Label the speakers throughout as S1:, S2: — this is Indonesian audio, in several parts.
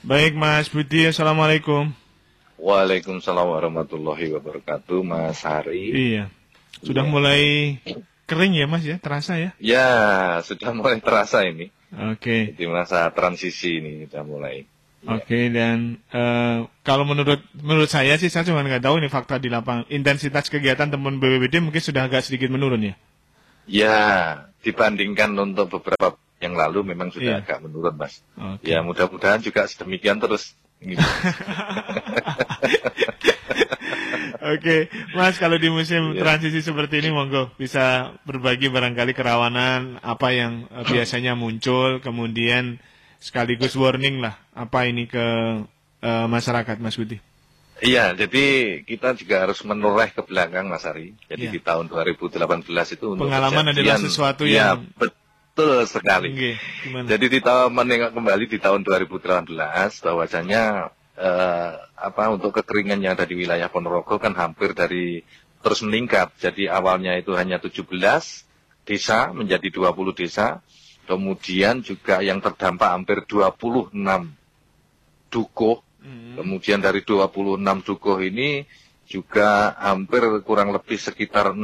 S1: Baik Mas Budi, Assalamualaikum.
S2: Waalaikumsalam warahmatullahi wabarakatuh, Mas Hari.
S1: Iya, sudah mulai kering ya Mas ya, terasa ya?
S2: Ya, sudah mulai terasa ini.
S1: Oke.
S2: Di masa transisi ini sudah mulai.
S1: Oke, dan kalau menurut saya sih, saya cuma nggak tahu ini fakta di lapangan. Intensitas kegiatan teman BPBD mungkin sudah agak sedikit menurun ya?
S2: Ya, dibandingkan untuk beberapa yang lalu memang sudah agak menurun, Mas.
S1: Oke.
S2: Ya, mudah-mudahan juga sedemikian terus. Gitu.
S1: Oke, Mas, kalau di musim transisi seperti ini, monggo bisa berbagi barangkali kerawanan apa yang biasanya muncul, kemudian sekaligus warning lah, apa ini ke masyarakat, Mas Budi.
S2: Iya, jadi kita juga harus menoleh ke belakang, Mas Ari. Jadi di tahun 2018 itu untuk
S1: pengalaman adalah sesuatu yang
S2: betul sekali.
S1: Gimana?
S2: Jadi menengok kembali di tahun 2018 bahwasanya untuk kekeringan yang ada di wilayah Ponorogo kan hampir terus meningkat. Jadi awalnya itu hanya 17 desa menjadi 20 desa. Kemudian juga yang terdampak hampir 26 dukuh. Kemudian dari 26 dukuh ini juga hampir kurang lebih sekitar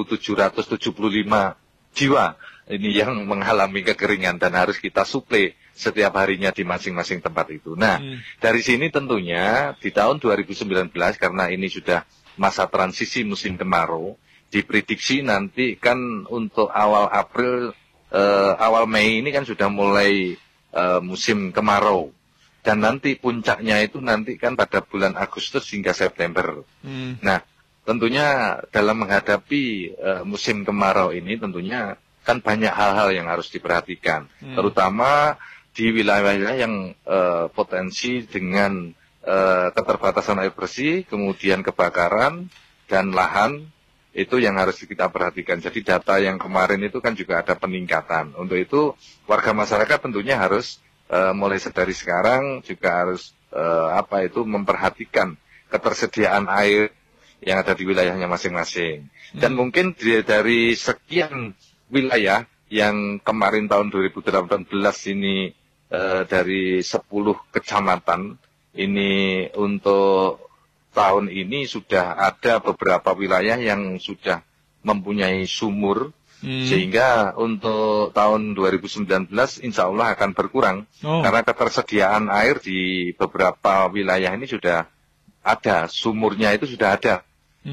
S2: 6.775 jiwa ini yang mengalami kekeringan dan harus kita suplai setiap harinya di masing-masing tempat itu. Nah, dari sini tentunya di tahun 2019 karena ini sudah masa transisi musim kemarau, diprediksi nanti kan untuk awal April, awal Mei ini kan sudah mulai musim kemarau. Dan nanti puncaknya itu nanti kan pada bulan Agustus hingga September. Nah, tentunya dalam menghadapi musim kemarau ini tentunya kan banyak hal-hal yang harus diperhatikan, terutama di wilayah yang potensi dengan keterbatasan air bersih, kemudian kebakaran dan lahan itu yang harus kita perhatikan. Jadi data yang kemarin itu kan juga ada peningkatan. Untuk itu warga masyarakat tentunya harus mulai dari sekarang juga harus memperhatikan ketersediaan air yang ada di wilayahnya masing-masing. Dan mungkin dari sekian wilayah yang kemarin tahun 2018 ini dari 10 kecamatan ini untuk tahun ini sudah ada beberapa wilayah yang sudah mempunyai sumur sehingga untuk tahun 2019 insya Allah akan berkurang karena ketersediaan air di beberapa wilayah ini sudah ada, sumurnya itu sudah ada.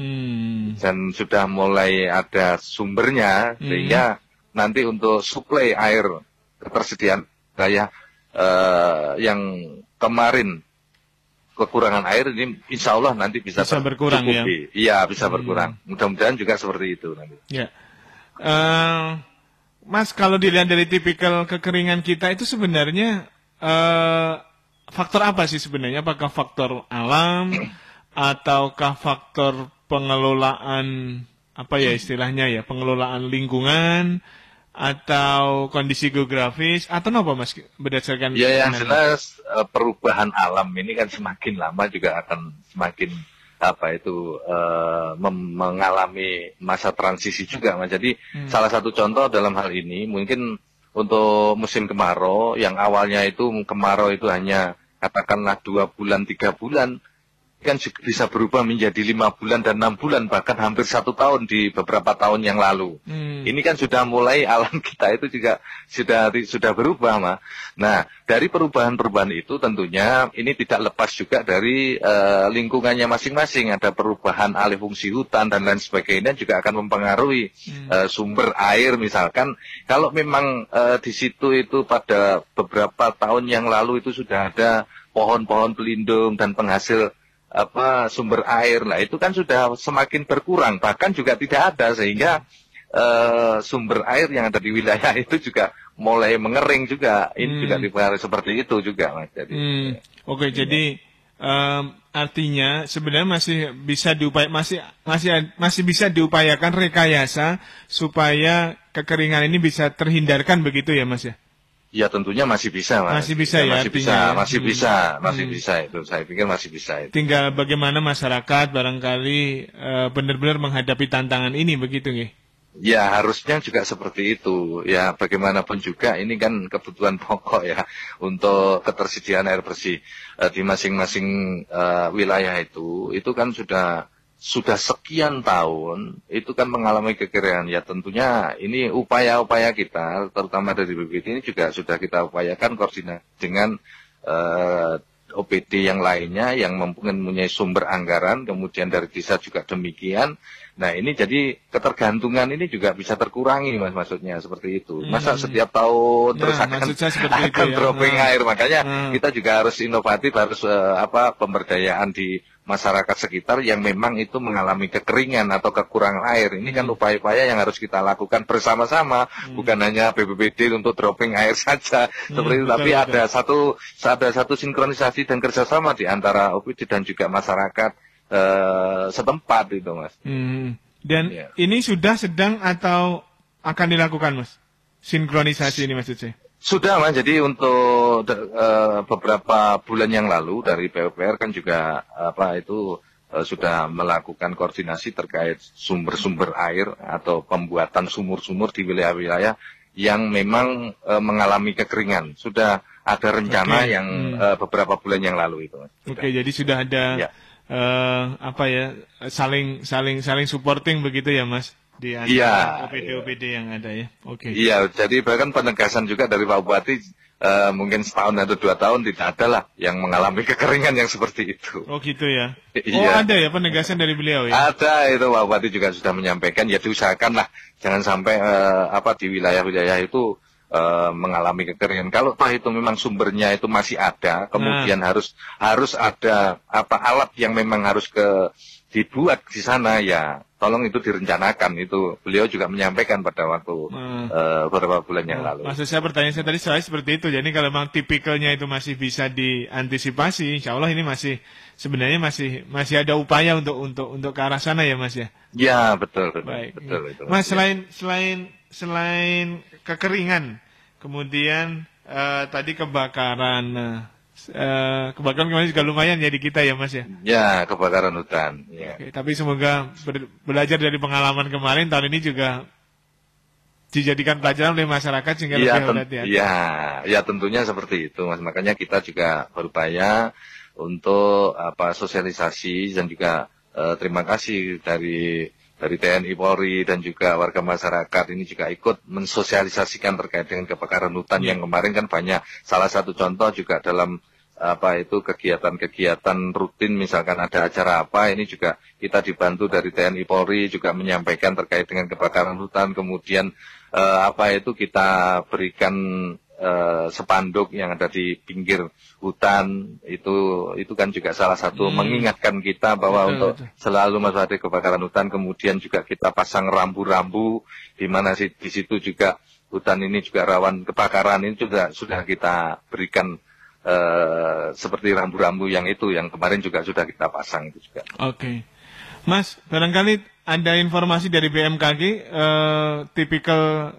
S2: Dan sudah mulai ada sumbernya sehingga nanti untuk suplai air ketersediaan wilayah yang kemarin kekurangan air ini insya Allah nanti bisa
S1: berkurang ya?
S2: Iya, bisa berkurang. Mudah-mudahan juga seperti itu nanti.
S1: Ya. Mas, kalau dilihat dari tipikal kekeringan kita itu sebenarnya faktor apa sih sebenarnya? Apakah faktor alam ataukah faktor pengelolaan pengelolaan lingkungan atau kondisi geografis atau apa Mas berdasarkan?
S2: Ya, yang jelas perubahan alam ini kan semakin lama juga akan semakin mengalami masa transisi juga, Mas. Jadi salah satu contoh dalam hal ini mungkin untuk musim kemarau yang awalnya itu kemarau itu hanya katakanlah 2 bulan 3 bulan kan bisa berubah menjadi 5 bulan dan 6 bulan bahkan hampir 1 tahun di beberapa tahun yang lalu. Ini kan sudah mulai alam kita itu juga sudah berubah, Mas. Nah, dari perubahan-perubahan itu tentunya ini tidak lepas juga dari lingkungannya masing-masing. Ada perubahan alih fungsi hutan dan lain sebagainya juga akan mempengaruhi sumber air misalkan. Kalau memang di situ itu pada beberapa tahun yang lalu itu sudah ada pohon-pohon pelindung dan penghasil sumber air, lah itu kan sudah semakin berkurang, bahkan juga tidak ada sehingga sumber air yang ada di wilayah itu juga mulai mengering juga. Ini juga dipengaruhi seperti itu juga, Mas. Jadi,
S1: jadi artinya sebenarnya masih bisa diupayakan rekayasa supaya kekeringan ini bisa terhindarkan begitu ya, Mas ya?
S2: Ya tentunya masih bisa, Mas.
S1: Masih bisa ya,
S2: masih bisa itu. Saya pikir masih bisa itu.
S1: Tinggal bagaimana masyarakat barangkali benar-benar menghadapi tantangan ini begitu nggih.
S2: Ya, harusnya juga seperti itu. Ya, bagaimanapun juga ini kan kebutuhan pokok ya untuk ketersediaan air bersih di masing-masing wilayah itu kan sudah sekian tahun itu kan mengalami kekeringan. Ya, tentunya ini upaya-upaya kita, terutama dari BPBD ini juga sudah kita upayakan koordinasi dengan OPD yang lainnya yang mempunyai sumber anggaran, kemudian dari desa juga demikian. Nah, ini jadi ketergantungan ini juga bisa terkurangi, Mas, maksudnya seperti itu. Masa setiap tahun terus akan dropping air, makanya kita juga harus inovatif, harus pemberdayaan di masyarakat sekitar yang memang itu mengalami kekeringan atau kekurangan air. Ini kan upaya-upaya yang harus kita lakukan bersama-sama, bukan hanya BPBD untuk dropping air saja seperti itu, tapi ada satu sinkronisasi dan kerjasama di antara OPD dan juga masyarakat setempat itu, Mas.
S1: Dan ini sudah sedang atau akan dilakukan, Mas? Sinkronisasi ini maksud saya.
S2: Sudah, Mas. Jadi untuk beberapa bulan yang lalu dari PUPR kan juga sudah melakukan koordinasi terkait sumber-sumber air atau pembuatan sumur-sumur di wilayah-wilayah yang memang mengalami kekeringan. Sudah ada rencana yang beberapa bulan yang lalu itu, Mas.
S1: Oke, jadi sudah ada saling supporting begitu ya, Mas, di antara OPD-OPD yang ada ya. Oke.
S2: Iya, jadi bahkan penegasan juga dari Pak Bupati mungkin setahun atau 2 tahun tidak ada lah yang mengalami kekeringan yang seperti itu.
S1: Oh gitu ya. Ada ya penegasan dari beliau ya.
S2: Ada, itu Pak Bupati juga sudah menyampaikan ya diusahakan lah jangan sampai di wilayah-wilayah itu mengalami kekeringan. Kalau itu memang sumbernya itu masih ada, kemudian harus ada alat yang memang harus dibuat di sana, ya tolong itu direncanakan. Itu beliau juga menyampaikan pada waktu beberapa bulan yang lalu.
S1: Maksud saya pertanyaan saya tadi seperti itu. Jadi kalau memang tipikalnya itu masih bisa diantisipasi, insya Allah ini sebenarnya masih ada upaya untuk ke arah sana ya, Mas ya.
S2: Ya, betul.
S1: Baik.
S2: Betul itu.
S1: Mas, selain kekeringan, kemudian tadi kebakaran kemarin juga lumayan ya di kita ya, Mas ya.
S2: Ya, kebakaran hutan. Ya.
S1: Oke, tapi semoga belajar dari pengalaman kemarin, tahun ini juga dijadikan pelajaran oleh masyarakat sehingga lebih hati-hati.
S2: Ya, tentunya seperti itu, Mas. Makanya kita juga berupaya untuk sosialisasi dan juga terima kasih dari TNI Polri dan juga warga masyarakat ini juga ikut mensosialisasikan terkait dengan kebakaran hutan yang kemarin kan banyak. Salah satu contoh juga dalam kegiatan-kegiatan rutin, misalkan ada acara ini juga kita dibantu dari TNI Polri juga menyampaikan terkait dengan kebakaran hutan. Kemudian kita berikan spanduk yang ada di pinggir hutan itu kan juga salah satu mengingatkan kita bahwa untuk selalu mewaspadai kebakaran hutan. Kemudian juga kita pasang rambu-rambu di mana di situ juga hutan ini juga rawan kebakaran. Ini juga sudah kita berikan seperti rambu-rambu yang kemarin juga sudah kita pasang itu juga.
S1: Oke. Mas, barangkali ada informasi dari BMKG tipikal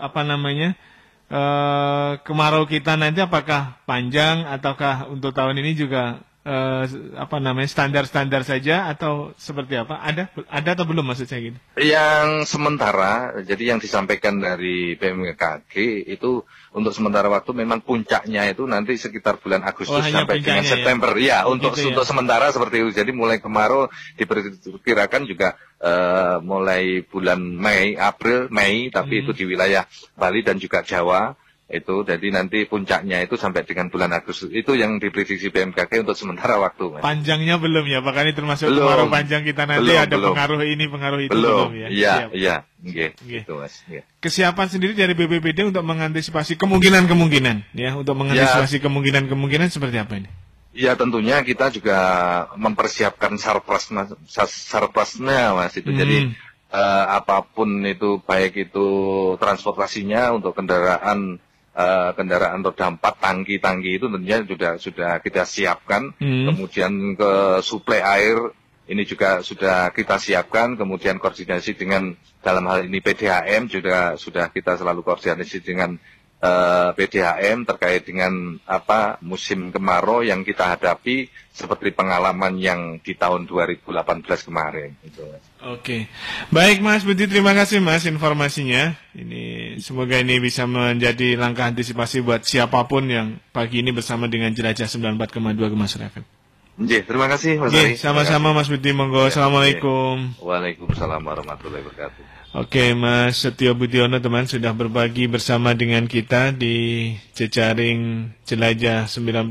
S1: kemarau kita nanti apakah panjang ataukah untuk tahun ini juga standar-standar saja atau seperti apa? Ada atau belum maksud saya gitu?
S2: Yang sementara, jadi yang disampaikan dari BMKG itu untuk sementara waktu memang puncaknya itu nanti sekitar bulan Agustus sampai dengan September. Ya, untuk sementara seperti itu. Jadi mulai kemarau diperkirakan juga mulai bulan April, Mei, tapi itu di wilayah Bali dan juga Jawa. Itu jadi nanti puncaknya itu sampai dengan bulan Agustus. Itu yang diprediksi BMKG untuk sementara waktu, Mas.
S1: Panjangnya belum ya, bahkan ini termasuk kemarau panjang kita nanti pengaruh ini, pengaruh itu belum ya.
S2: Iya. Gitu, Mas. Ya.
S1: Kesiapan sendiri dari BPBD untuk mengantisipasi kemungkinan ya, untuk mengantisipasi kemungkinan seperti apa ini?
S2: Ya, tentunya kita juga mempersiapkan surplusnya, Mas, itu. Jadi apapun itu, baik itu transportasinya untuk kendaraan roda 4, tangki-tangki itu tentunya sudah kita siapkan. Kemudian ke suplai air ini juga sudah kita siapkan. Kemudian koordinasi dengan dalam hal ini PDAM juga sudah kita selalu koordinasi dengan PDHM terkait dengan musim kemarau yang kita hadapi seperti pengalaman yang di tahun 2018 kemarin. Gitu.
S1: Oke, baik Mas Budi, terima kasih Mas informasinya. Semoga ini bisa menjadi langkah antisipasi buat siapapun yang pagi ini bersama dengan Jelajah 94,2 Gemasur FM.
S2: Terima kasih Mas Ari.
S1: Sama-sama Mas Budi, monggo. Assalamualaikum.
S2: Waalaikumsalam warahmatullahi wabarakatuh.
S1: Oke, Mas Setio Budiono teman sudah berbagi bersama dengan kita di jejaring Jelajah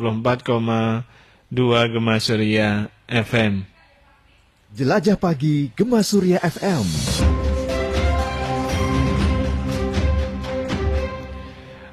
S1: 94,2 Gemasur FM.
S3: Jelajah Pagi Gemasur FM.